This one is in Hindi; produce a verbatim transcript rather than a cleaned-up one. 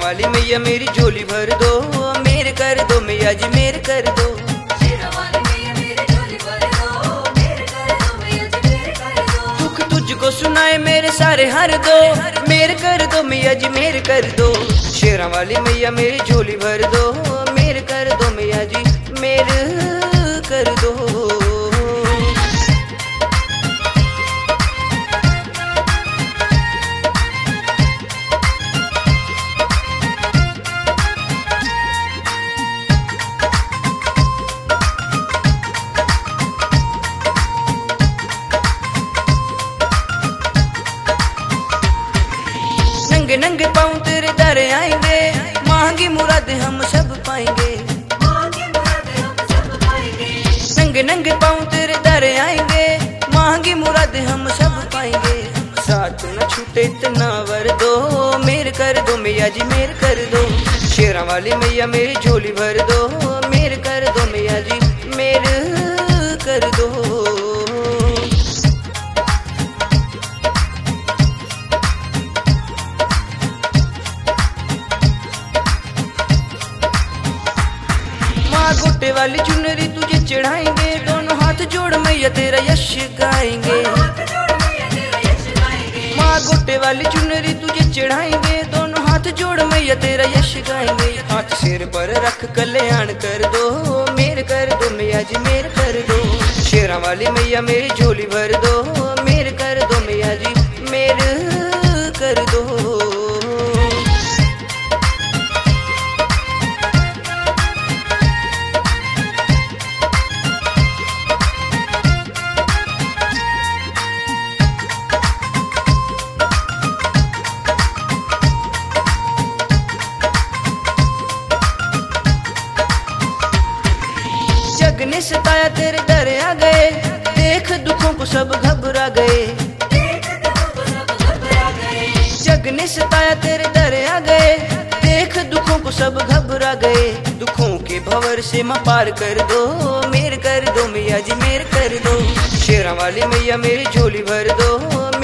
वाली मैया मेरी झोली भर दो, मेर कर दो मैया जी मेर कर दो। शेरा वाली मैया मेरी झोली भर दो, मेर कर दो मैया जी मेर कर दो। दुख तुझको सुनाए मेरे सारे हर दो, मेर कर दो मैया जी मेर कर दो। शेरा वाली मैया मेरी झोली भर दो, मेर कर दो मैया जी मेर कर दो। नंगे नंगे पाँव तेरे दर आएंगे, मांगी मुराद हम सब पाएंगे। मांगी मुराद हम सब पाएंगे। नंगे नंगे पाँव तेरे दर आएंगे, मांगी मुराद हम सब पाएंगे। साथ न छूटे इतना वर दो, मेर कर दो मैया जी मेर कर दो। शेरा वाली मैया मेरी झोली भर दो, मेर कर दो मैया जी मेर कर दो। माँ गोटे वाली चुनरी तुझे चढ़ाएंगे, दोनों हाथ जोड़ मैया तेरा यश गाएंगे। हाथ जोड़ मैया तेरा यश गाएंगे। माँ गोटे वाली चुनरी तुझे चढ़ाएंगे, दोनों हाथ जोड़ मैया तेरा यश गाएंगे। हाथ सिर पर रख कल्याण कर दो, मेर कर दो मैया जी मेर कर दो। शेरा वाली मैया मेरी झोली भर दो, मेर कर दो मैया जी मेर कर दो। जग ने सताया तेरे दर आ गए, देख दुखों को सब घबरा गए। देख दुखों को सब घबरा गए। जग ने सताया तेरे दर आ गए, देख दुखों को सब घबरा गए। दुखों के भंवर से माँ पार कर दो, मेर कर दो मैया जी मेर कर दो। शेरा वाली मैया मेरी झोली भर दो,